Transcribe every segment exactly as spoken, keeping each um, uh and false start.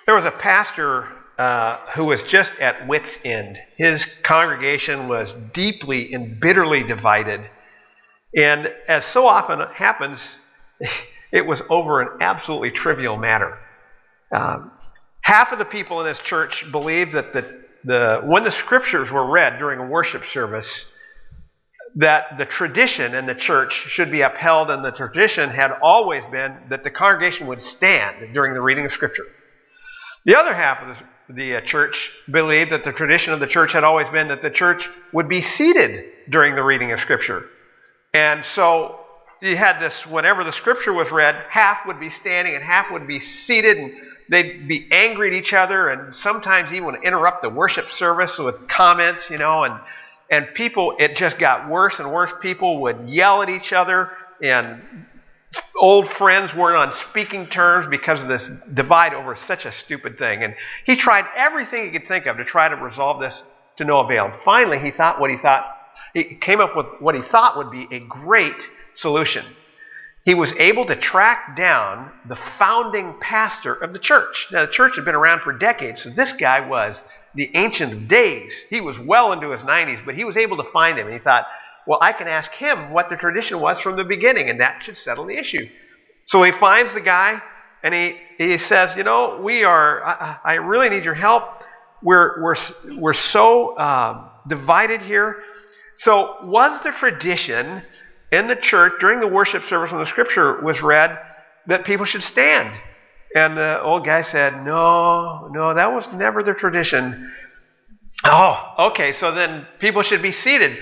There was a pastor uh, who was just at wit's end. His congregation was deeply and bitterly divided. And as so often happens, it was over an absolutely trivial matter. Um, half of the people in this church believed that the, the when the scriptures were read during a worship service, that the tradition in the church should be upheld, and the tradition had always been that the congregation would stand during the reading of Scripture. The other half of the, the uh, church believed that the tradition of the church had always been that the church would be seated during the reading of Scripture. And so you had this, whenever the Scripture was read, half would be standing and half would be seated, and they'd be angry at each other, and sometimes even would interrupt the worship service with comments, you know, and And people, it just got worse and worse. People would yell at each other, and old friends weren't on speaking terms because of this divide over such a stupid thing. And he tried everything he could think of to try to resolve this to no avail. And finally, he thought what he thought, he came up with what he thought would be a great solution. He was able to track down the founding pastor of the church. Now, the church had been around for decades, so this guy was the Ancient of Days. He was well into his nineties, but he was able to find him. And he thought, well, I can ask him what the tradition was from the beginning, and that should settle the issue. So he finds the guy, and he, he says, you know, we are, I, I really need your help. We're, we're, we're so um, divided here. So was the tradition in the church during the worship service when the scripture was read that people should stand? And the old guy said, no, no, that was never the tradition. Oh, okay, so then people should be seated.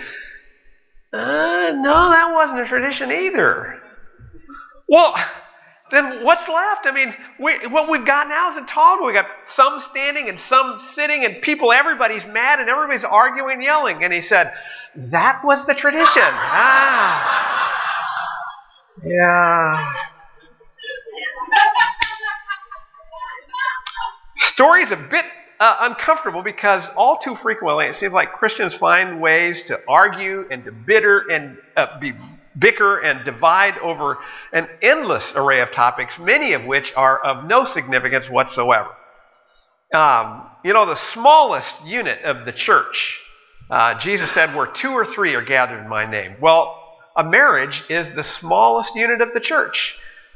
Uh, no, that wasn't a tradition either. Well, then what's left? I mean, we, what we've got now is a toggle. We've got some standing and some sitting, and people, everybody's mad, and everybody's arguing and yelling. And he said, that was the tradition. Ah, yeah. Story is a bit uh, uncomfortable because all too frequently it seems like Christians find ways to argue and to bitter and uh, be bicker and divide over an endless array of topics, many of which are of no significance whatsoever. Um, you know, the smallest unit of the church, uh, Jesus said, where two or three are gathered in my name. Well, a marriage is the smallest unit of the church.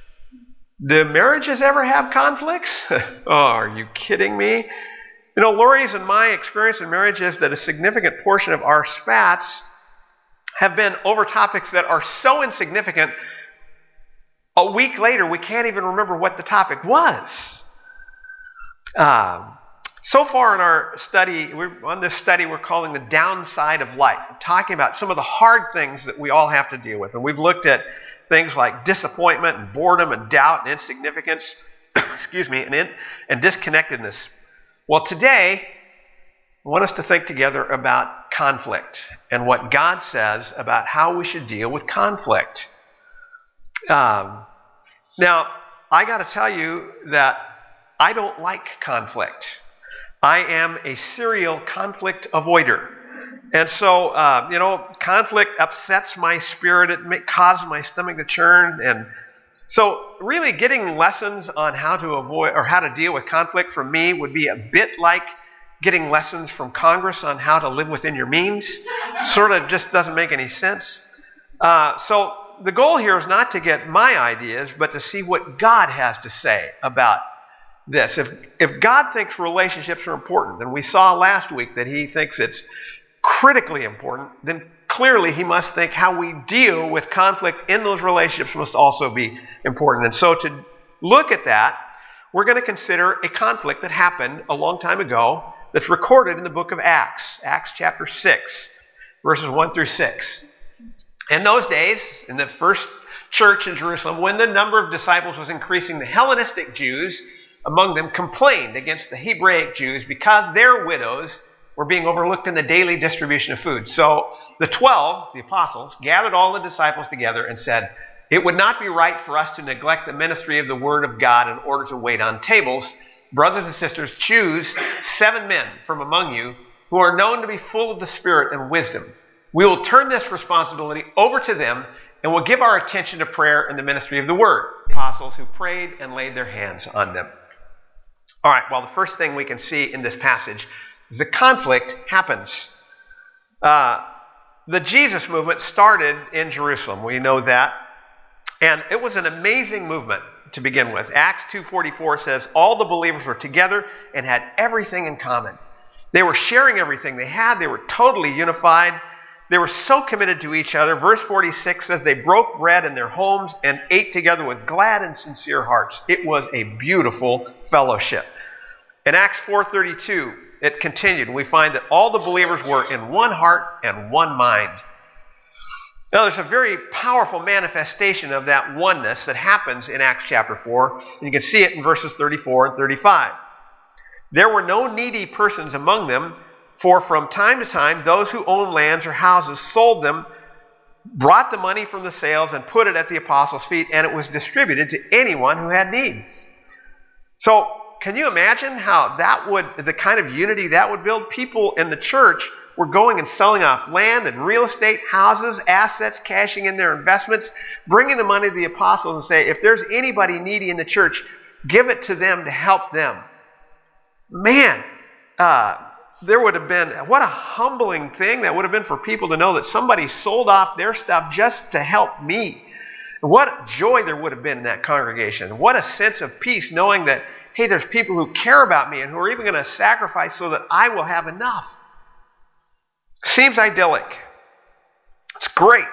Do marriages ever have conflicts? Oh, are you kidding me? You know, Lori's and my experience in marriage is that a significant portion of our spats have been over topics that are so insignificant, a week later we can't even remember what the topic was. Um, so far in our study, we're, on this study we're calling the downside of life. We're talking about some of the hard things that we all have to deal with. And we've looked at things like disappointment and boredom and doubt and insignificance, excuse me, and, in, and disconnectedness. Well, today, I want us to think together about conflict and what God says about how we should deal with conflict. Um, now, I got to tell you that I don't like conflict. I am a serial conflict avoider. And so, uh, you know, conflict upsets my spirit. It may cause my stomach to churn. And so really getting lessons on how to avoid or how to deal with conflict for me would be a bit like getting lessons from Congress on how to live within your means. Sort of just doesn't make any sense. Uh, so the goal here is not to get my ideas, but to see what God has to say about this. If, if God thinks relationships are important, and we saw last week that he thinks it's critically important, then clearly he must think how we deal with conflict in those relationships must also be important. And so to look at that, we're going to consider a conflict that happened a long time ago that's recorded in the book of Acts, Acts chapter six, verses one through six. In those days, in the first church in Jerusalem, when the number of disciples was increasing, the Hellenistic Jews among them complained against the Hebraic Jews because their widows were being overlooked in the daily distribution of food. So the twelve, the apostles, gathered all the disciples together and said, it would not be right for us to neglect the ministry of the word of God in order to wait on tables. Brothers and sisters, choose seven men from among you who are known to be full of the Spirit and wisdom. We will turn this responsibility over to them and will give our attention to prayer and the ministry of the word. Apostles who prayed and laid their hands on them. All right, well, the first thing we can see in this passage is the conflict happens. Uh, the Jesus movement started in Jerusalem. We know that. And it was an amazing movement to begin with. Acts two forty-four says, all the believers were together and had everything in common. They were sharing everything they had. They were totally unified. They were so committed to each other. Verse forty-six says they broke bread in their homes and ate together with glad and sincere hearts. It was a beautiful fellowship. In Acts four thirty-two, it continued. We find that all the believers were in one heart and one mind. Now, there's a very powerful manifestation of that oneness that happens in Acts chapter four. And you can see it in verses thirty-four and thirty-five. There were no needy persons among them, for from time to time those who owned lands or houses sold them, brought the money from the sales, and put it at the apostles' feet, and it was distributed to anyone who had need. So, can you imagine how that would, the kind of unity that would build? People in the church were going and selling off land and real estate, houses, assets, cashing in their investments, bringing the money to the apostles and say, if there's anybody needy in the church, give it to them to help them. Man, uh, there would have been, what a humbling thing that would have been for people to know that somebody sold off their stuff just to help me. What joy there would have been in that congregation. What a sense of peace knowing that, hey, there's people who care about me and who are even going to sacrifice so that I will have enough. Seems idyllic. It's great.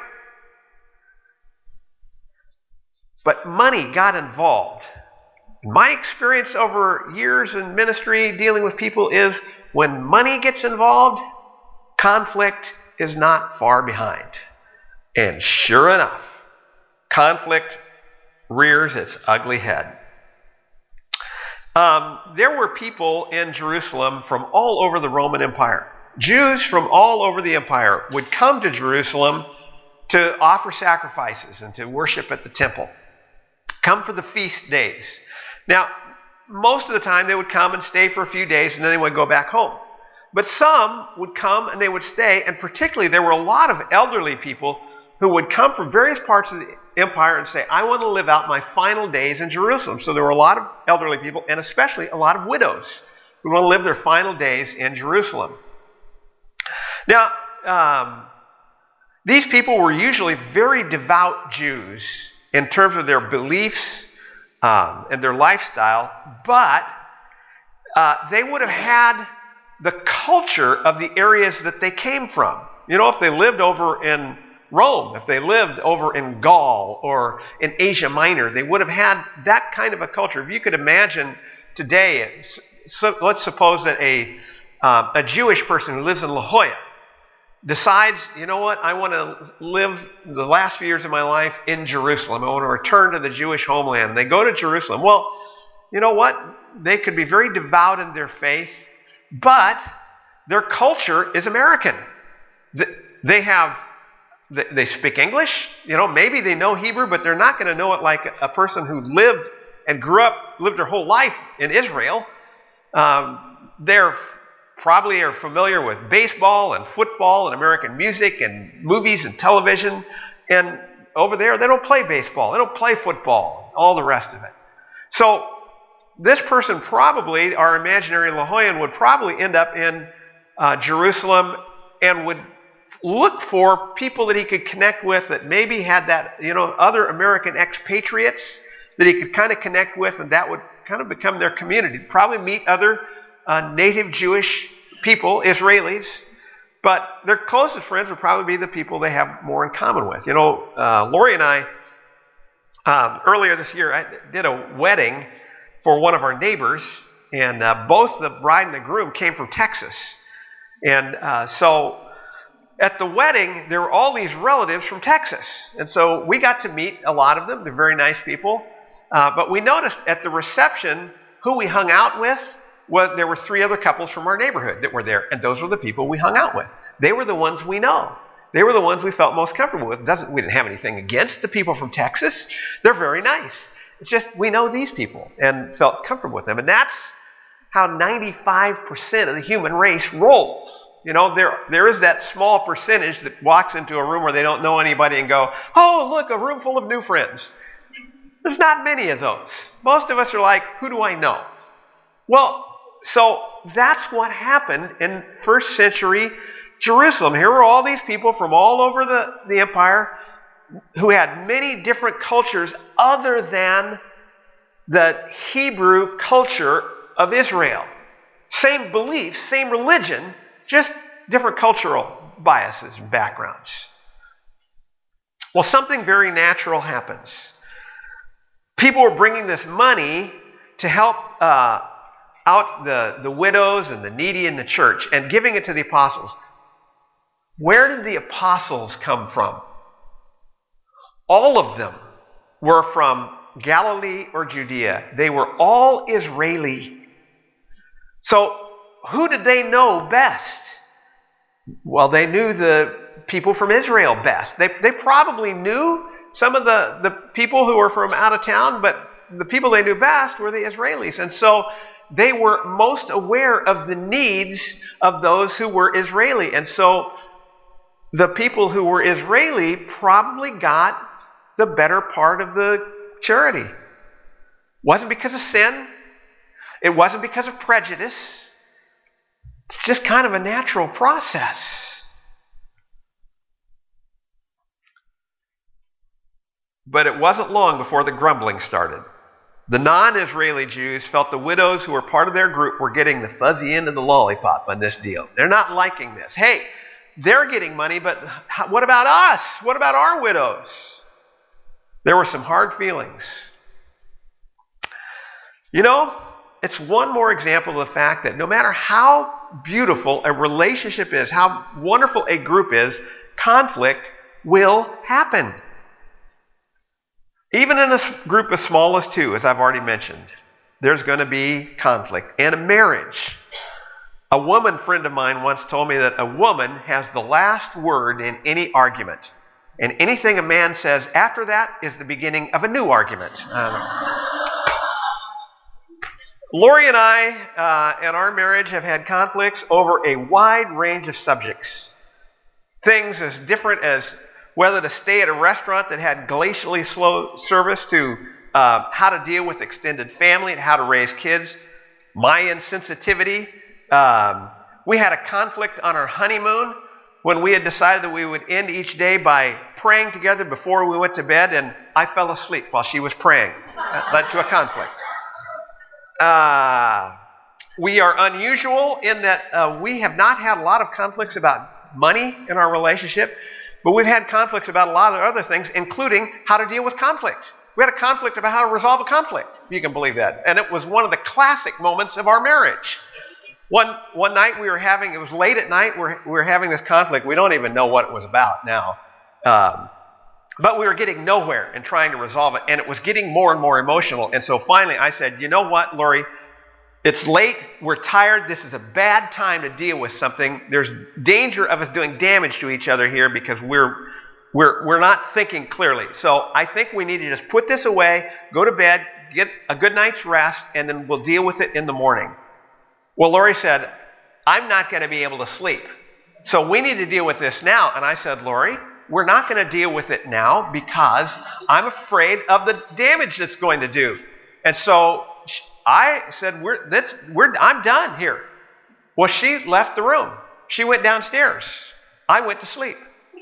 But money got involved. My experience over years in ministry dealing with people is when money gets involved, conflict is not far behind. And sure enough, conflict rears its ugly head. Um, there were people in Jerusalem from all over the Roman Empire. Jews from all over the empire would come to Jerusalem to offer sacrifices and to worship at the temple. Come for the feast days. Now, most of the time they would come and stay for a few days and then they would go back home. But some would come and they would stay, and particularly there were a lot of elderly people who would come from various parts of the empire and say, I want to live out my final days in Jerusalem. So there were a lot of elderly people, and especially a lot of widows who want to live their final days in Jerusalem. Now, um, these people were usually very devout Jews in terms of their beliefs um, and their lifestyle, but uh, they would have had the culture of the areas that they came from. You know, if they lived over in Rome, if they lived over in Gaul or in Asia Minor, they would have had that kind of a culture. If you could imagine today, so let's suppose that a, uh, a Jewish person who lives in La Jolla decides, you know what, I want to live the last few years of my life in Jerusalem. I want to return to the Jewish homeland. They go to Jerusalem. Well, you know what? They could be very devout in their faith, but their culture is American. They have, they speak English. You know, maybe they know Hebrew, but they're not going to know it like a person who lived and grew up, lived their whole life in Israel. Um, they're probably are familiar with baseball and football and American music and movies and television. And over there, they don't play baseball. They don't play football, all the rest of it. So this person probably, our imaginary La Jollan, would probably end up in uh, Jerusalem and would look for people that he could connect with that maybe had that, you know, other American expatriates that he could kind of connect with, and that would kind of become their community. Probably meet other uh, native Jewish people, Israelis, but their closest friends would probably be the people they have more in common with. You know, uh, Lori and I, um, earlier this year, I did a wedding for one of our neighbors, and uh, both the bride and the groom came from Texas. And uh, so at the wedding, there were all these relatives from Texas. And so we got to meet a lot of them. They're very nice people. Uh, but we noticed at the reception who we hung out with. Well, there were three other couples from our neighborhood that were there, and those were the people we hung out with. They were the ones we know. They were the ones we felt most comfortable with. Doesn't, we didn't have anything against the people from Texas. They're very nice. It's just we know these people and felt comfortable with them. And that's how ninety-five percent of the human race rolls. You know, there there is that small percentage that walks into a room where they don't know anybody and go, oh, look, a room full of new friends. There's not many of those. Most of us are like, who do I know? Well, so that's what happened in first century Jerusalem. Here were all these people from all over the, the empire who had many different cultures other than the Hebrew culture of Israel. Same beliefs, same religion, just different cultural biases and backgrounds. Well, something very natural happens. People were bringing this money to help uh, out the, the widows and the needy in the church and giving it to the apostles. Where did the apostles come from? All of them were from Galilee or Judea. They were all Israeli. So who did they know best? Well, they knew the people from Israel best. They, they probably knew some of the, the people who were from out of town, but the people they knew best were the Israelis. And so they were most aware of the needs of those who were Israeli. And so the people who were Israeli probably got the better part of the charity. Wasn't because of sin. It wasn't because of prejudice. It's just kind of a natural process. But it wasn't long before the grumbling started. The non-Israeli Jews felt the widows who were part of their group were getting the fuzzy end of the lollipop on this deal. They're not liking this. Hey, they're getting money, but what about us? What about our widows? There were some hard feelings. You know, it's one more example of the fact that no matter how beautiful a relationship is, how wonderful a group is, conflict will happen. Even in a group as small as two, as I've already mentioned, there's going to be conflict. And a marriage. A woman friend of mine once told me that a woman has the last word in any argument. And anything a man says after that is the beginning of a new argument. Um, Lori and I, uh, in our marriage, have had conflicts over a wide range of subjects. Things as different as whether to stay at a restaurant that had glacially slow service to uh, how to deal with extended family and how to raise kids. My insensitivity. Um, we had a conflict on our honeymoon when we had decided that we would end each day by praying together before we went to bed, and I fell asleep while she was praying. That led to a conflict. Uh, we are unusual in that uh, we have not had a lot of conflicts about money in our relationship, but we've had conflicts about a lot of other things, including how to deal with conflict. We had a conflict about how to resolve a conflict, if you can believe that. And it was one of the classic moments of our marriage. One one night we were having, it was late at night, we were, we were having this conflict. We don't even know what it was about now. Um, but we were getting nowhere in trying to resolve it, and it was getting more and more emotional. And so finally I said, you know what, Lori? It's late, we're tired, this is a bad time to deal with something. There's danger of us doing damage to each other here because we're we're we're not thinking clearly. So I think we need to just put this away, go to bed, get a good night's rest, and then we'll deal with it in the morning. Well, Lori said, I'm not going to be able to sleep. So we need to deal with this now. And I said, Lori, we're not going to deal with it now because I'm afraid of the damage that's going to do. And so I said, we're, that's, we're, I'm done here. Well, she left the room. She went downstairs. I went to sleep.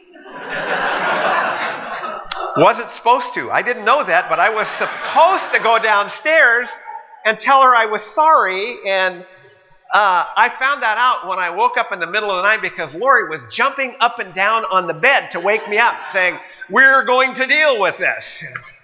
Wasn't supposed to. I didn't know that, but I was supposed to go downstairs and tell her I was sorry. And uh, I found that out when I woke up in the middle of the night because Lori was jumping up and down on the bed to wake me up, saying, we're going to deal with this.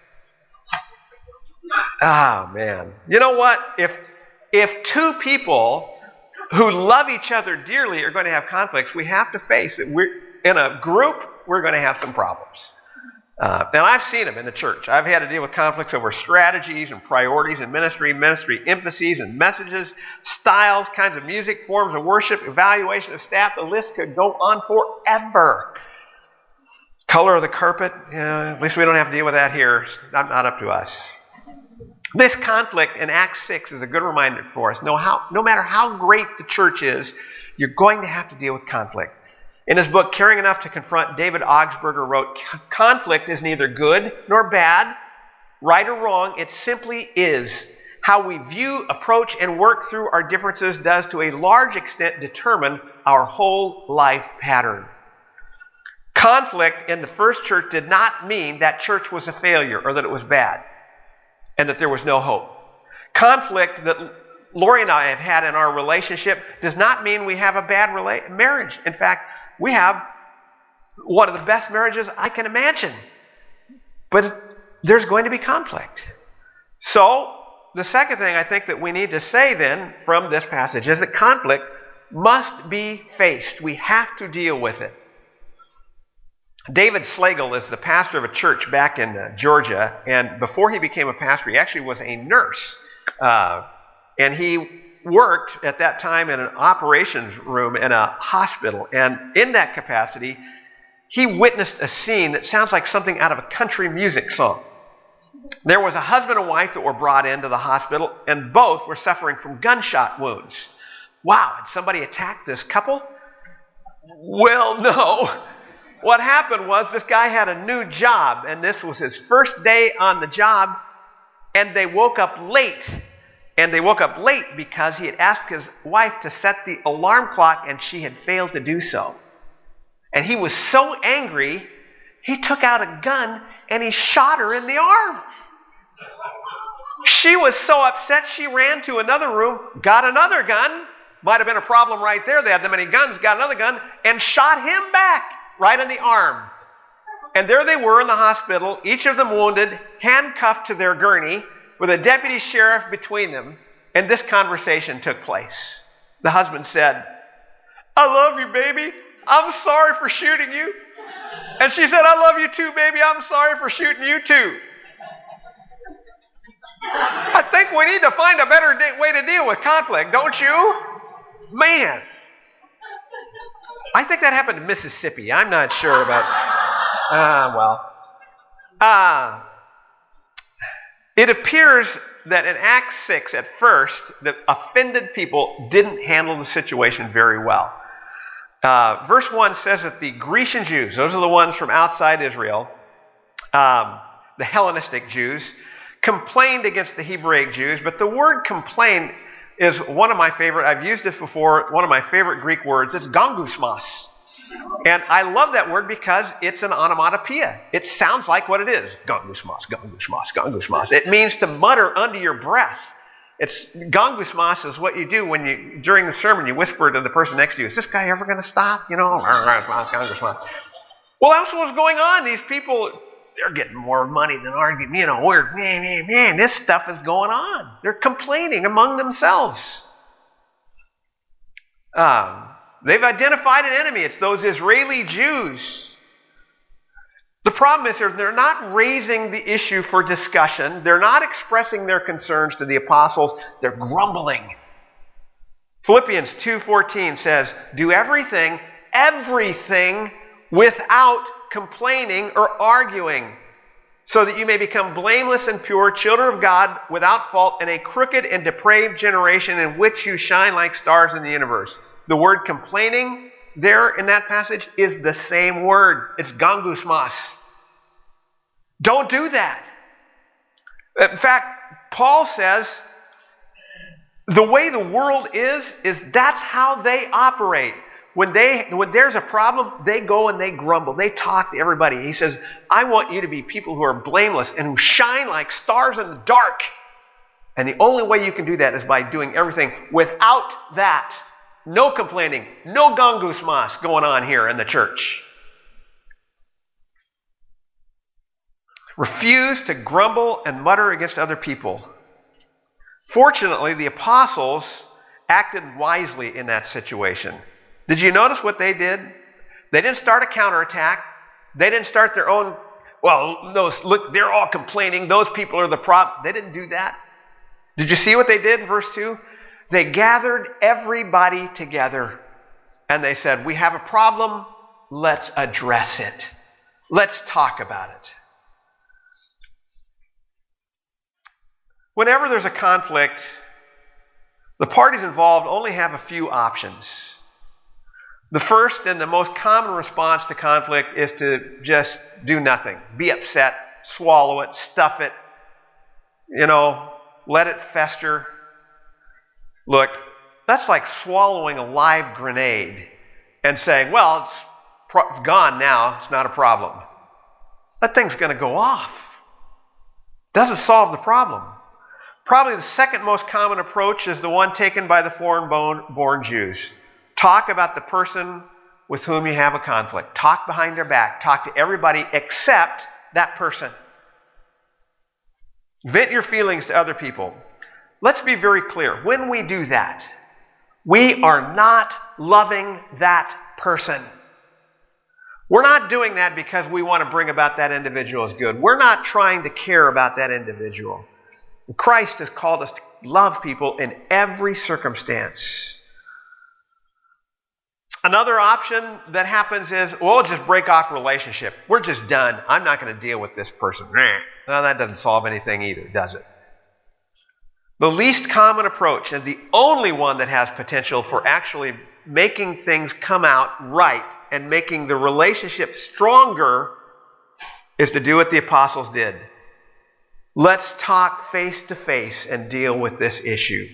Oh, man. You know what? If if two people who love each other dearly are going to have conflicts, we have to face it. We're, in a group, we're going to have some problems. Uh, and I've seen them in the church. I've had to deal with conflicts over strategies and priorities in ministry, ministry emphases and messages, styles, kinds of music, forms of worship, evaluation of staff. The list could go on forever. Color of the carpet, yeah, at least we don't have to deal with that here. It's not, not up to us. This conflict in Acts six is a good reminder for us. No, how, no matter how great the church is, you're going to have to deal with conflict. In his book, Caring Enough to Confront, David Augsburger wrote, conflict is neither good nor bad, right or wrong. It simply is. How we view, approach, and work through our differences does to a large extent determine our whole life pattern. Conflict in the first church did not mean that church was a failure or that it was bad and that there was no hope. Conflict that Lori and I have had in our relationship does not mean we have a bad rela- marriage. In fact, we have one of the best marriages I can imagine. But there's going to be conflict. So, the second thing I think that we need to say then from this passage is that conflict must be faced. We have to deal with it. David Slagle is the pastor of a church back in uh, Georgia, and before he became a pastor, he actually was a nurse. Uh, and he worked at that time in an operations room in a hospital. And in that capacity, he witnessed a scene that sounds like something out of a country music song. There was a husband and wife that were brought into the hospital, and both were suffering from gunshot wounds. Wow, had somebody attacked this couple? Well, no. What happened was this guy had a new job, and this was his first day on the job, and they woke up late. And they woke up late because he had asked his wife to set the alarm clock, and she had failed to do so. And he was so angry, he took out a gun and he shot her in the arm. She was so upset, she ran to another room, got another gun. Might have been a problem right there. They had that many guns, got another gun, and shot him back right in the arm. And there they were in the hospital, each of them wounded, handcuffed to their gurney, with a deputy sheriff between them, and this conversation took place. The husband said, "I love you, baby. I'm sorry for shooting you." And she said, "I love you too, baby. I'm sorry for shooting you too." I think we need to find a better de- way to deal with conflict, don't you? Man. I think that happened in Mississippi. I'm not sure about... Ah, uh, well. Ah... Uh, It appears that in Acts six, at first, the offended people didn't handle the situation very well. Uh, verse one says that the Grecian Jews, those are the ones from outside Israel, um, the Hellenistic Jews, complained against the Hebraic Jews, but the word complain is one of my favorite, I've used it before, one of my favorite Greek words. It's gongusmos. And I love that word because it's an onomatopoeia. It sounds like what it is. Gongusmos, gongusmos, gongusmos. It means to mutter under your breath. It's gongusmos is what you do when you, during the sermon, you whisper to the person next to you, "Is this guy ever going to stop?" You know, gongusmos. Well, that's what's going on. These people, they're getting more money than arguing. You know, we're, man, man, man, this stuff is going on. They're complaining among themselves. Um, They've identified an enemy. It's those Israeli Jews. The problem is they're not raising the issue for discussion. They're not expressing their concerns to the apostles. They're grumbling. Philippians two fourteen says, "Do everything, everything without complaining or arguing, so that you may become blameless and pure, children of God, without fault, in a crooked and depraved generation in which you shine like stars in the universe." The word complaining there in that passage is the same word. It's gongusmos. Don't do that. In fact, Paul says the way the world is, is that's how they operate. When they, when there's a problem, they go and they grumble. They talk to everybody. He says, "I want you to be people who are blameless and who shine like stars in the dark." And the only way you can do that is by doing everything without that. No complaining, no gongusmos going on here in the church. Refuse to grumble and mutter against other people. Fortunately, the apostles acted wisely in that situation. Did you notice what they did? They didn't start a counterattack. They didn't start their own, well, those, look, they're all complaining. Those people are the problem. They didn't do that. Did you see what they did in verse two? They gathered everybody together and they said, "We have a problem, let's address it. Let's talk about it." Whenever there's a conflict, the parties involved only have a few options. The first and the most common response to conflict is to just do nothing. Be upset, swallow it, stuff it, you know, let it fester. Look, that's like swallowing a live grenade and saying, well, it's, pro- it's gone now. It's not a problem. That thing's going to go off. Doesn't solve the problem. Probably the second most common approach is the one taken by the foreign-born Jews. Talk about the person with whom you have a conflict. Talk behind their back. Talk to everybody except that person. Vent your feelings to other people. Let's be very clear. When we do that, we are not loving that person. We're not doing that because we want to bring about that individual as good. We're not trying to care about that individual. Christ has called us to love people in every circumstance. Another option that happens is, well, just break off relationship. We're just done. I'm not going to deal with this person. Well, that doesn't solve anything either, does it? The least common approach, and the only one that has potential for actually making things come out right and making the relationship stronger, is to do what the apostles did. Let's talk face to face and deal with this issue.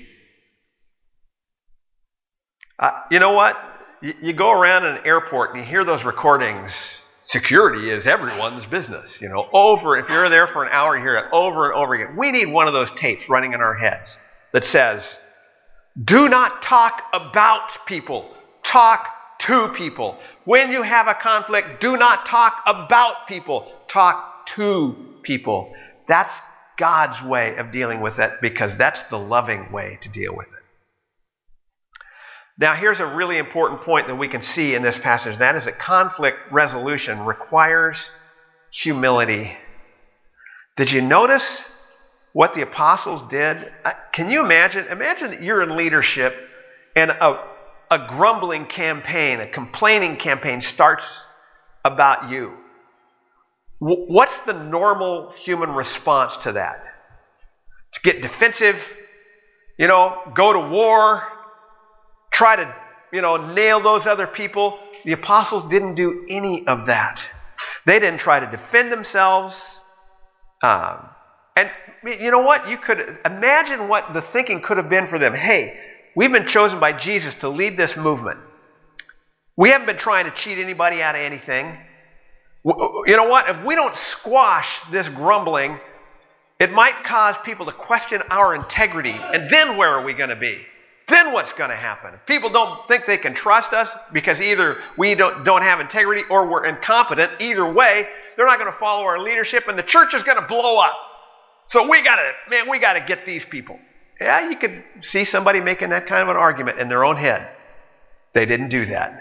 Uh, you know what? You, you go around an airport and you hear those recordings. Security is everyone's business. You know, over. If you're there for an hour, you hear it over and over again. We need one of those tapes running in our heads that says, "Do not talk about people. Talk to people. When you have a conflict, do not talk about people. Talk to people." That's God's way of dealing with it, because that's the loving way to deal with it. Now, here's a really important point that we can see in this passage. That is that conflict resolution requires humility. Did you notice what the apostles did? Can you imagine? Imagine that you're in leadership and a, a grumbling campaign, a complaining campaign starts about you. What's the normal human response to that? To get defensive, you know, go to war, try to, you know, nail those other people. The apostles didn't do any of that. They didn't try to defend themselves. Um, and you know what? You could imagine what the thinking could have been for them. Hey, we've been chosen by Jesus to lead this movement. We haven't been trying to cheat anybody out of anything. You know what? If we don't squash this grumbling, it might cause people to question our integrity. And then where are we going to be? Then what's going to happen? If people don't think they can trust us because either we don't, don't have integrity or we're incompetent, either way, they're not going to follow our leadership and the church is going to blow up. So we got to, man, we got to get these people. Yeah, you could see somebody making that kind of an argument in their own head. They didn't do that.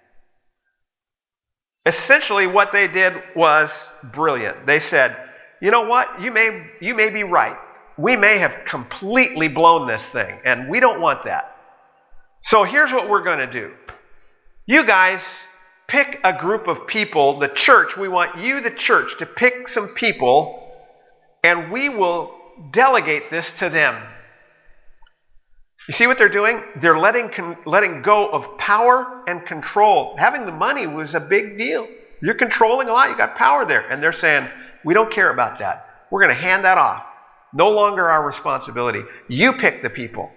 Essentially, what they did was brilliant. They said, you know what? You may, you may be right. We may have completely blown this thing, and we don't want that. So here's what we're going to do. You guys pick a group of people, the church. We want you, the church, to pick some people, and we will delegate this to them. You see what they're doing? They're letting con- letting go of power and control. Having the money was a big deal. You're controlling a lot. You got power there. And they're saying, we don't care about that. We're going to hand that off. No longer our responsibility. You pick the people.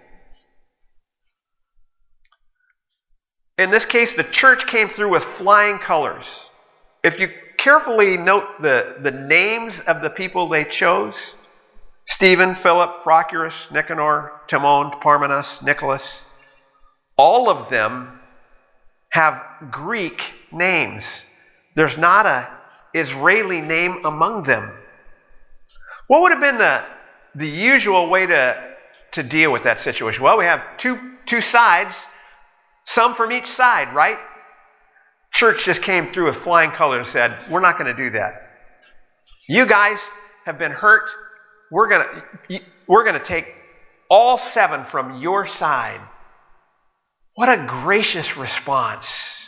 In this case, the church came through with flying colors. If you carefully note the, the names of the people they chose, Stephen, Philip, Prochorus, Nicanor, Timon, Parmenas, Nicholas, all of them have Greek names. There's not an Israeli name among them. What would have been the, the usual way to, to deal with that situation? Well, we have two, two sides, some from each side, right? Church just came through with flying colors and said, we're not going to do that. You guys have been hurt. We're going to we're going to take all seven from your side. What a gracious response.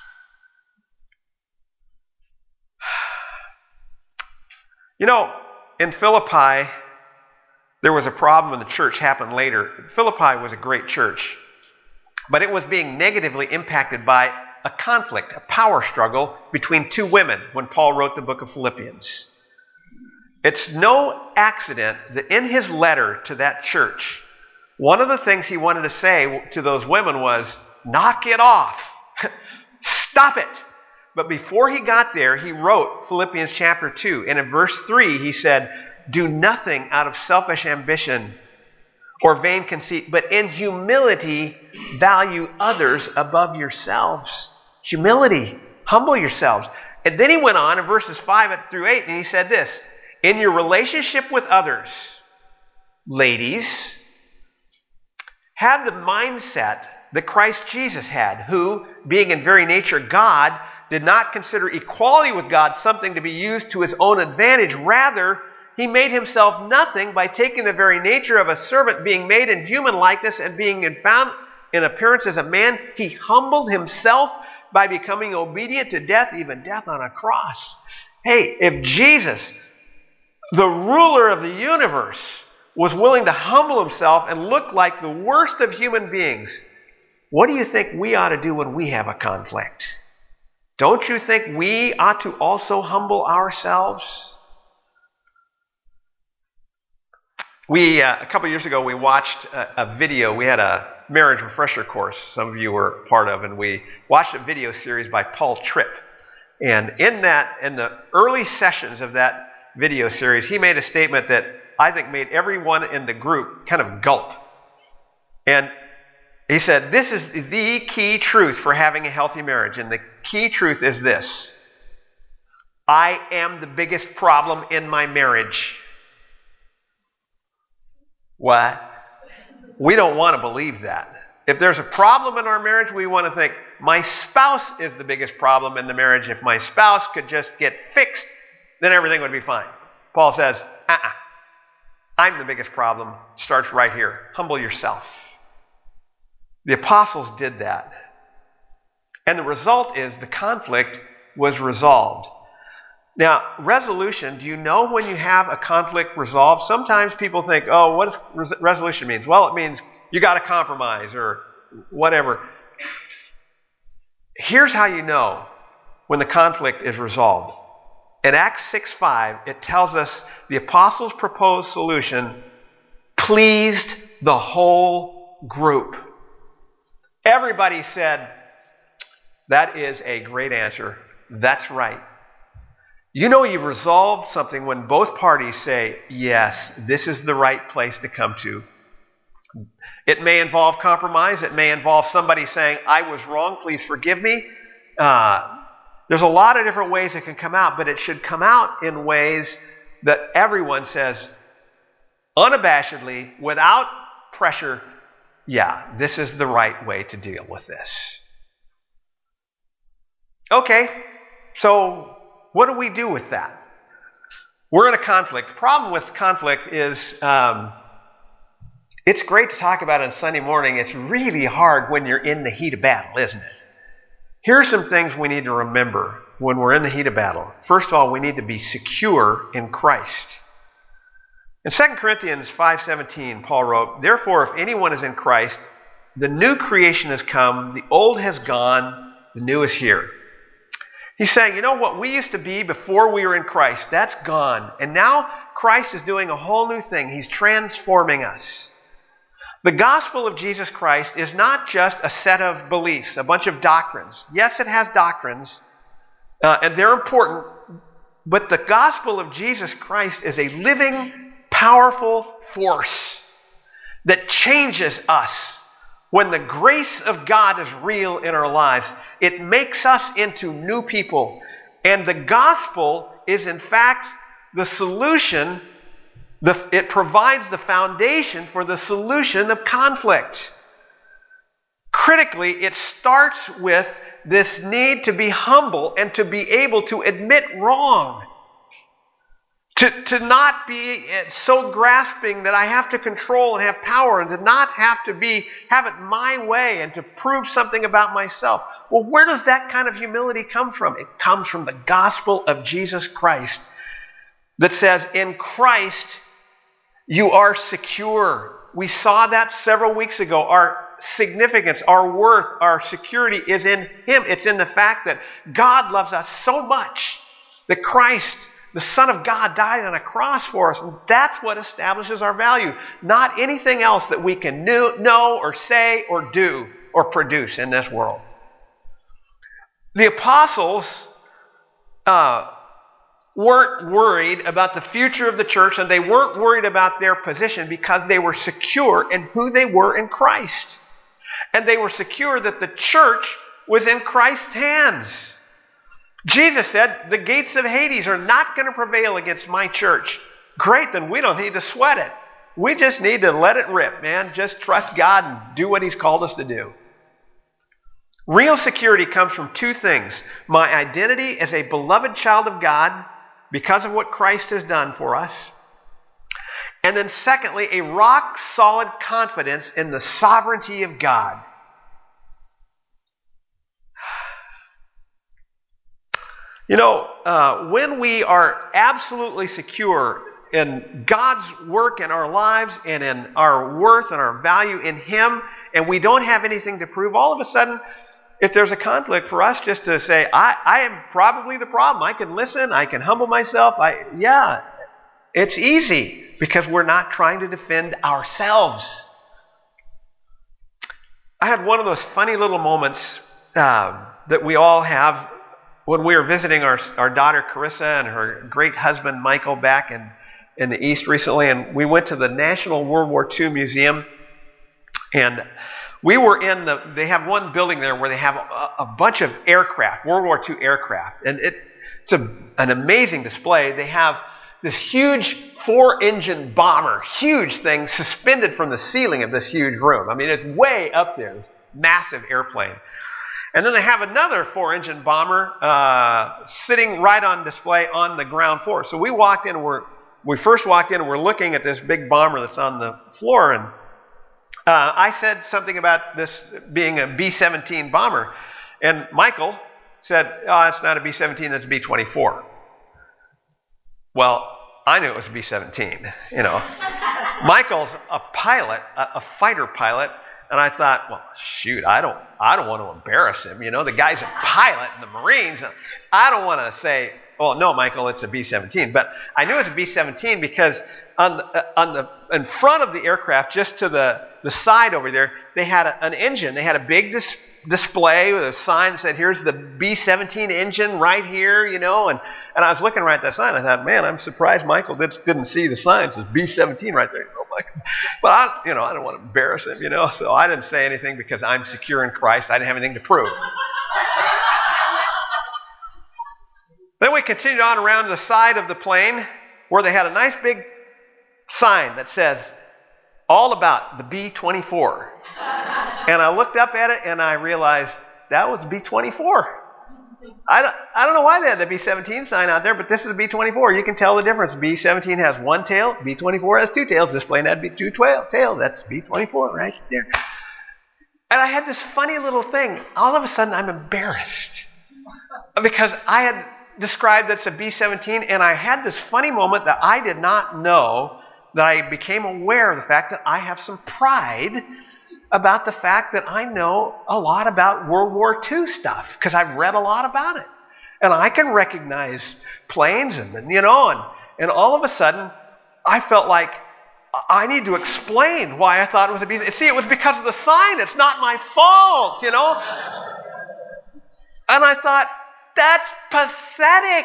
You know, in Philippi, there was a problem in the church, happened later. Philippi was a great church, but it was being negatively impacted by a conflict, a power struggle between two women when Paul wrote the book of Philippians. It's no accident that in his letter to that church, one of the things he wanted to say to those women was, knock it off. Stop it. But before he got there, he wrote Philippians chapter two. And in verse three, he said, do nothing out of selfish ambition or vain conceit, but in humility value others above yourselves. Humility. Humble yourselves. And then he went on in verses five through eight, and he said this, in your relationship with others, ladies, have the mindset that Christ Jesus had, who, being in very nature God, did not consider equality with God something to be used to his own advantage. Rather, he made himself nothing by taking the very nature of a servant, being made in human likeness and being in found in appearance as a man. He humbled himself by becoming obedient to death, even death on a cross. Hey, if Jesus, the ruler of the universe, was willing to humble himself and look like the worst of human beings, what do you think we ought to do when we have a conflict? Don't you think we ought to also humble ourselves? We, uh, a couple years ago, we watched a, a video. We had a marriage refresher course some of you were part of, and we watched a video series by Paul Tripp. And in that, in the early sessions of that video series, he made a statement that I think made everyone in the group kind of gulp. And he said, this is the key truth for having a healthy marriage. And the key truth is this: I am the biggest problem in my marriage. What? We don't want to believe that. If there's a problem in our marriage, we want to think, my spouse is the biggest problem in the marriage. If my spouse could just get fixed, then everything would be fine. Paul says, uh-uh. I'm the biggest problem. Starts right here. Humble yourself. The apostles did that. And the result is the conflict was resolved. Now, resolution, do you know when you have a conflict resolved? Sometimes people think, oh, what does res- resolution mean? Well, it means you got to compromise or whatever. Here's how you know when the conflict is resolved. In Acts six five, it tells us the apostles' proposed solution pleased the whole group. Everybody said, that is a great answer. That's right. You know you've resolved something when both parties say, yes, this is the right place to come to. It may involve compromise. It may involve somebody saying, I was wrong, please forgive me. Uh, there's a lot of different ways it can come out, but it should come out in ways that everyone says, unabashedly, without pressure, yeah, this is the right way to deal with this. Okay, so what do we do with that? We're in a conflict. The problem with conflict is um, it's great to talk about on Sunday morning. It's really hard when you're in the heat of battle, isn't it? Here's some things we need to remember when we're in the heat of battle. First of all, we need to be secure in Christ. In Second Corinthians five seventeen, Paul wrote, therefore, if anyone is in Christ, the new creation has come, the old has gone, the new is here. He's saying, you know what we used to be before we were in Christ, that's gone. And now Christ is doing a whole new thing. He's transforming us. The gospel of Jesus Christ is not just a set of beliefs, a bunch of doctrines. Yes, it has doctrines, uh, and they're important, but the gospel of Jesus Christ is a living, powerful force that changes us. When the grace of God is real in our lives, it makes us into new people. And the gospel is, in fact, the solution. The, it provides the foundation for the solution of conflict. Critically, it starts with this need to be humble and to be able to admit wrong. To, to not be so grasping that I have to control and have power, and to not have to be have it my way and to prove something about myself. Well, where does that kind of humility come from? It comes from the gospel of Jesus Christ that says, in Christ, you are secure. We saw that several weeks ago. Our significance, our worth, our security is in Him. It's in the fact that God loves us so much that Christ the Son of God died on a cross for us. And that's what establishes our value, not anything else that we can know or say or do or produce in this world. The apostles uh, weren't worried about the future of the church, and they weren't worried about their position because they were secure in who they were in Christ. And they were secure that the church was in Christ's hands. Jesus said, the gates of Hades are not going to prevail against my church. Great, then we don't need to sweat it. We just need to let it rip, man. Just trust God and do what He's called us to do. Real security comes from two things. My identity as a beloved child of God because of what Christ has done for us. And then secondly, a rock-solid confidence in the sovereignty of God. You know, uh, when we are absolutely secure in God's work in our lives and in our worth and our value in Him, and we don't have anything to prove, all of a sudden, if there's a conflict, for us just to say, I, I am probably the problem. I can listen. I can humble myself. I, yeah, it's easy because we're not trying to defend ourselves. I had one of those funny little moments uh, that we all have when we were visiting our, our daughter Carissa and her great husband Michael back in, in the East recently. And we went to the National World War Two Museum. And we were in the, they have one building there where they have a, a bunch of aircraft, World War Two aircraft. And it, it's a, an amazing display. They have this huge four-engine bomber, huge thing suspended from the ceiling of this huge room. I mean, it's way up there, this massive airplane. And then they have another four-engine bomber uh, sitting right on display on the ground floor. So we walked in, and we're, we first walked in and we're looking at this big bomber that's on the floor. And uh, I said something about this being a B seventeen bomber. And Michael said, oh, it's not a B seventeen, that's a B twenty-four. Well, I knew it was a B seventeen, you know. Michael's a pilot, a, a fighter pilot. And I thought, well, shoot, I don't I don't want to embarrass him. You know, the guy's a pilot in the Marines. I don't want to say, oh, no, Michael, it's a B seventeen. But I knew it was a B seventeen because on the, on the in front of the aircraft, just to the, the side over there, they had a, an engine. They had a big dis- display with a sign that said, here's the B seventeen engine right here, you know. And, and I was looking right at that sign. I thought, man, I'm surprised Michael did, didn't see the sign. It says B seventeen right there. But I, you know, I don't want to embarrass him, you know, so I didn't say anything because I'm secure in Christ. I didn't have anything to prove. Then we continued on around the side of the plane where they had a nice big sign that says, all about the B twenty-four. And I looked up at it and I realized that was B twenty-four. I don't, I don't know why they had the B seventeen sign out there, but this is the B twenty-four. You can tell the difference. B seventeen has one tail. B twenty-four has two tails. This plane had two tails. That's B twenty-four right there. And I had this funny little thing. All of a sudden, I'm embarrassed because I had described that's a B seventeen, and I had this funny moment that I did not know, that I became aware of the fact that I have some pride about the fact that I know a lot about World War Two stuff because I've read a lot about it. And I can recognize planes and, you know, and, and all of a sudden I felt like I need to explain why I thought it was a B. See, it was because of the sign. It's not my fault, you know. And I thought, that's pathetic.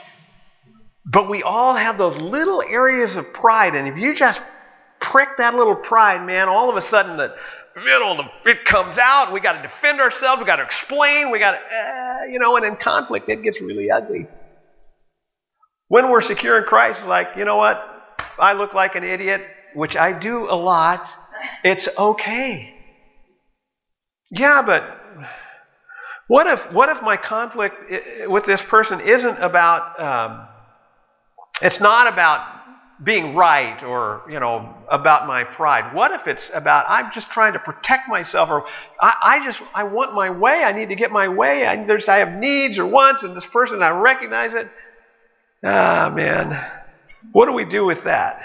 But we all have those little areas of pride. And if you just prick that little pride, man, all of a sudden the You know, it comes out. We got to defend ourselves. We got to explain. We got to, uh, you know, and in conflict, it gets really ugly. When we're secure in Christ, like, you know what? I look like an idiot, which I do a lot. It's okay. Yeah, but what if what if my conflict with this person isn't about? Um, it's not about being right or, you know, about my pride. What if it's about I'm just trying to protect myself, or I, I just I want my way. I need to get my way. I, there's, I have needs or wants, and this person, I recognize it. Ah, man. What do we do with that?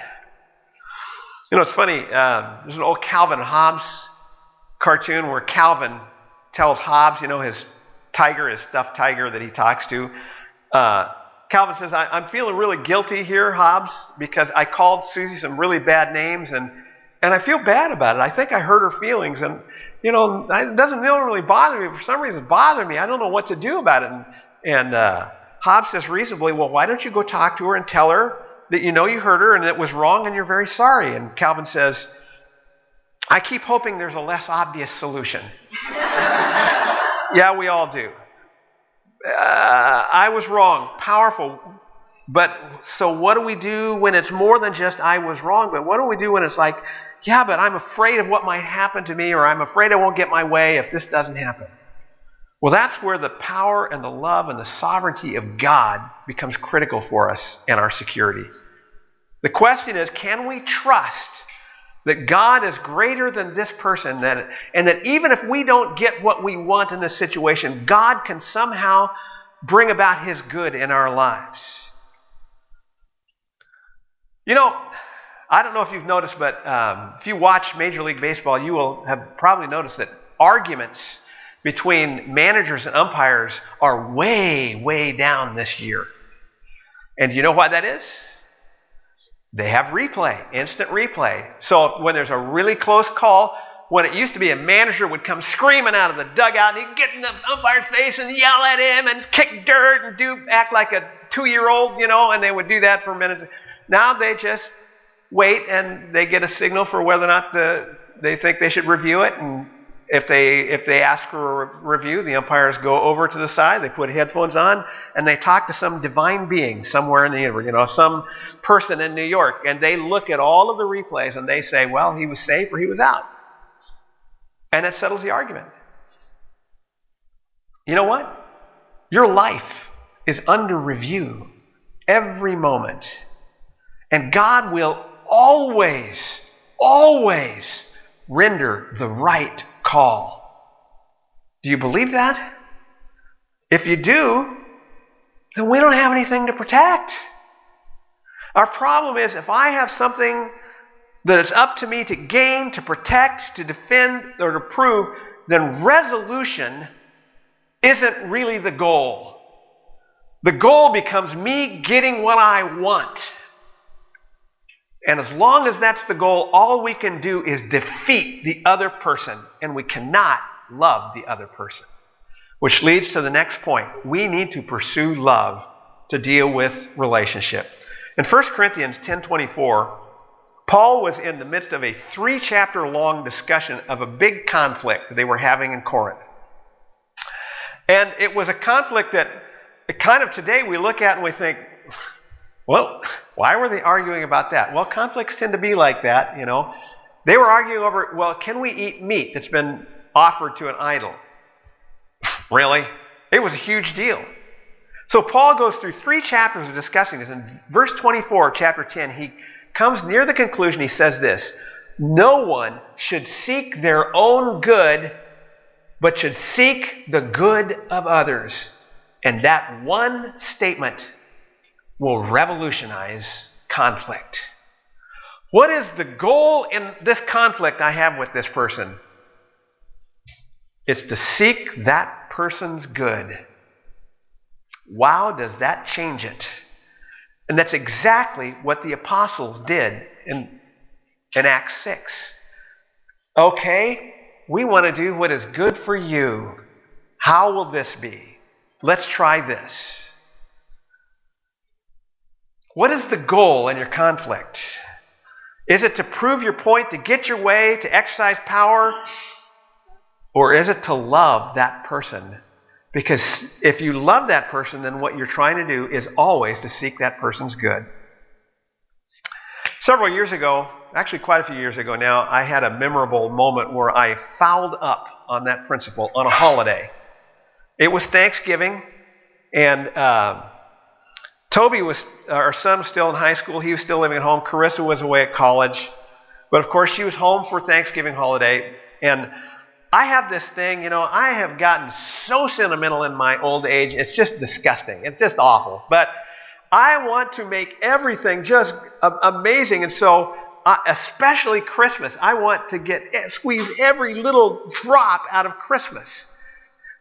You know, it's funny. Uh, there's an old Calvin and Hobbes cartoon where Calvin tells Hobbes, you know, his tiger, his stuffed tiger that he talks to, uh, Calvin says, I, I'm feeling really guilty here, Hobbes, because I called Susie some really bad names, and, and I feel bad about it. I think I hurt her feelings, and, you know, it doesn't really bother me. For some reason, it bothered me. I don't know what to do about it. And, and uh, Hobbes says reasonably, well, why don't you go talk to her and tell her that you know you hurt her and it was wrong and you're very sorry? And Calvin says, I keep hoping there's a less obvious solution. Yeah, we all do. Uh, I was wrong, powerful. But so what do we do when it's more than just I was wrong? But what do we do when it's like, yeah, but I'm afraid of what might happen to me, or I'm afraid I won't get my way if this doesn't happen? Well, that's where the power and the love and the sovereignty of God becomes critical for us and our security. The question is, can we trust that God is greater than this person, that, and that even if we don't get what we want in this situation, God can somehow bring about his good in our lives? You know, I don't know if you've noticed, but um, if you watch Major League Baseball, you will have probably noticed that arguments between managers and umpires are way, way down this year. And you know why that is? They have replay, instant replay. So when there's a really close call, when it used to be a manager would come screaming out of the dugout and he'd get in the umpire's face and yell at him and kick dirt and do act like a two-year-old, you know, and they would do that for a minute. Now they just wait and they get a signal for whether or not the they think they should review it. And if they if they ask for a review, the umpires go over to the side, they put headphones on, and they talk to some divine being somewhere in the universe, you know, some person in New York, and they look at all of the replays and they say, well, he was safe or he was out. And it settles the argument. You know what? Your life is under review every moment. And God will always, always render the right call. Do you believe that? If you do, then we don't have anything to protect. Our problem is if I have something that it's up to me to gain, to protect, to defend, or to prove, then resolution isn't really the goal. The goal becomes me getting what I want. And as long as that's the goal, all we can do is defeat the other person, and we cannot love the other person. Which leads to the next point. We need to pursue love to deal with relationship. In First Corinthians ten twenty-four, Paul was in the midst of a three-chapter long discussion of a big conflict that they were having in Corinth. And it was a conflict that kind of today we look at and we think, well, why were they arguing about that? Well, conflicts tend to be like that, you know. They were arguing over, well, can we eat meat that's been offered to an idol? Really? It was a huge deal. So Paul goes through three chapters of discussing this. In verse twenty-four, chapter ten, he comes near the conclusion. He says this, no one should seek their own good, but should seek the good of others. And that one statement will revolutionize conflict. What is the goal in this conflict I have with this person? It's to seek that person's good. Wow, does that change it? And that's exactly what the apostles did in, in Acts six. Okay, we want to do what is good for you. How will this be? Let's try this. What is the goal in your conflict? Is it to prove your point, to get your way, to exercise power? Or is it to love that person? Because if you love that person, then what you're trying to do is always to seek that person's good. Several years ago, actually quite a few years ago now, I had a memorable moment where I fouled up on that principle on a holiday. It was Thanksgiving, and uh, Toby was, our son was still in high school. He was still living at home. Carissa was away at college. But of course, she was home for Thanksgiving holiday. And I have this thing, you know, I have gotten so sentimental in my old age. It's just disgusting. It's just awful. But I want to make everything just amazing. And so, uh, especially Christmas, I want to get squeeze every little drop out of Christmas.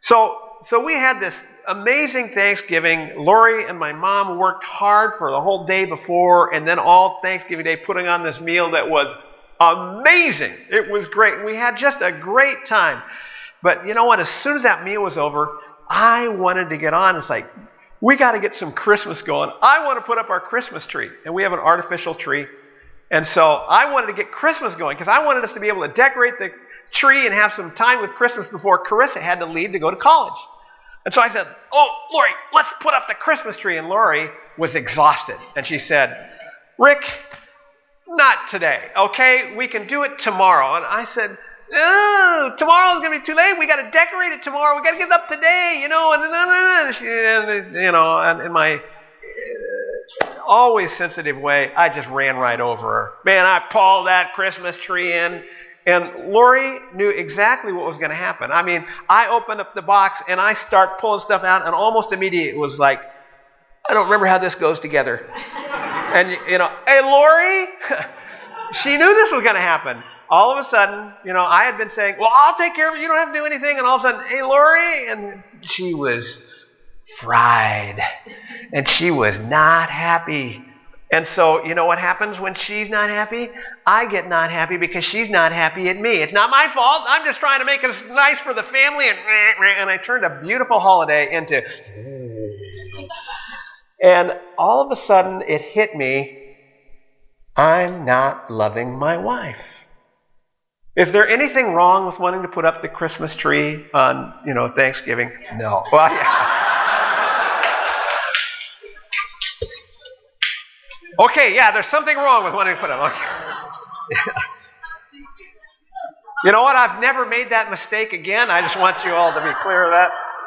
So, so we had this amazing Thanksgiving. Lori and my mom worked hard for the whole day before, and then all Thanksgiving Day putting on this meal that was amazing. It was great. We had just a great time. But you know what? As soon as that meal was over, I wanted to get on. It's like, we got to get some Christmas going. I want to put up our Christmas tree. And we have an artificial tree. And so I wanted to get Christmas going because I wanted us to be able to decorate the tree and have some time with Christmas before Carissa had to leave to go to college. And so I said, oh, Lori, let's put up the Christmas tree. And Lori was exhausted. And she said, Rick, not today, okay? We can do it tomorrow. And I said, oh, tomorrow's going to be too late. We got to decorate it tomorrow. We got to get it up today, you know. And, and, she, and you know, and in my uh, always sensitive way, I just ran right over her. Man, I pulled that Christmas tree in. And Lori knew exactly what was going to happen. I mean, I opened up the box and I start pulling stuff out, and almost immediately it was like, I don't remember how this goes together. And, you know, hey, Lori, she knew this was going to happen. All of a sudden, you know, I had been saying, well, I'll take care of it. You don't have to do anything. And all of a sudden, hey, Lori, and she was fried. And she was not happy. And so, you know what happens when she's not happy? I get not happy because she's not happy at me. It's not my fault. I'm just trying to make it nice for the family. And, and I turned a beautiful holiday into... And all of a sudden, it hit me, I'm not loving my wife. Is there anything wrong with wanting to put up the Christmas tree on, you know, Thanksgiving? No. Well, yeah. Okay, yeah, there's something wrong with wanting to put it up. Okay. You know what? I've never made that mistake again. I just want you all to be clear of that.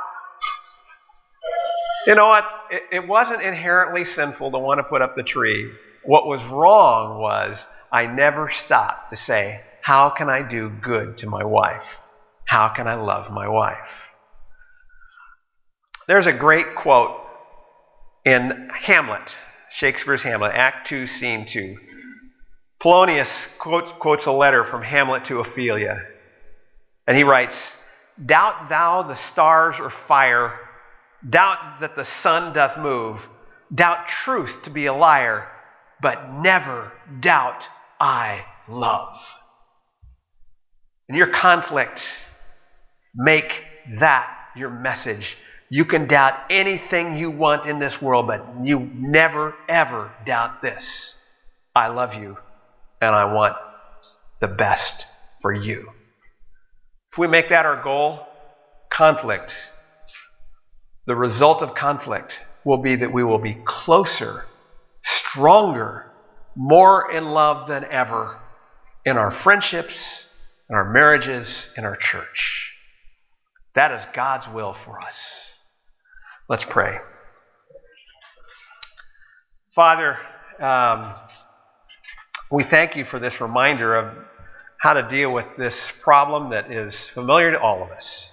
You know what? It, it wasn't inherently sinful to want to put up the tree. What was wrong was I never stopped to say, how can I do good to my wife? How can I love my wife? There's a great quote in Hamlet, Shakespeare's Hamlet, Act two, Scene two. Polonius quotes, quotes a letter from Hamlet to Ophelia. And he writes, doubt thou the stars or fire, doubt that the sun doth move, doubt truth to be a liar, but never doubt I love. In your conflict, make that your message. You can doubt anything you want in this world, but you never, ever doubt this. I love you, and I want the best for you. If we make that our goal, conflict, the result of conflict will be that we will be closer, stronger, more in love than ever in our friendships, in our marriages, in our church. That is God's will for us. Let's pray. Father, um, we thank you for this reminder of how to deal with this problem that is familiar to all of us.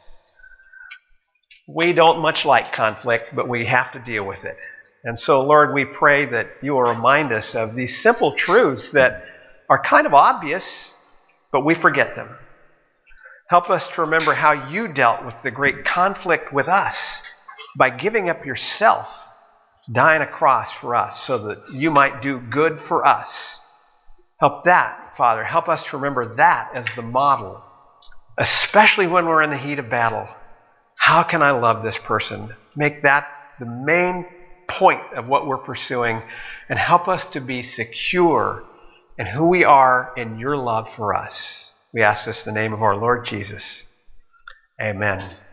We don't much like conflict, but we have to deal with it. And so, Lord, we pray that you will remind us of these simple truths that are kind of obvious, but we forget them. Help us to remember how you dealt with the great conflict with us by giving up yourself, dying a cross for us so that you might do good for us. Help that, Father. Help us to remember that as the model, especially when we're in the heat of battle. How can I love this person? Make that the main point of what we're pursuing, and help us to be secure in who we are in your love for us. We ask this in the name of our Lord Jesus. Amen.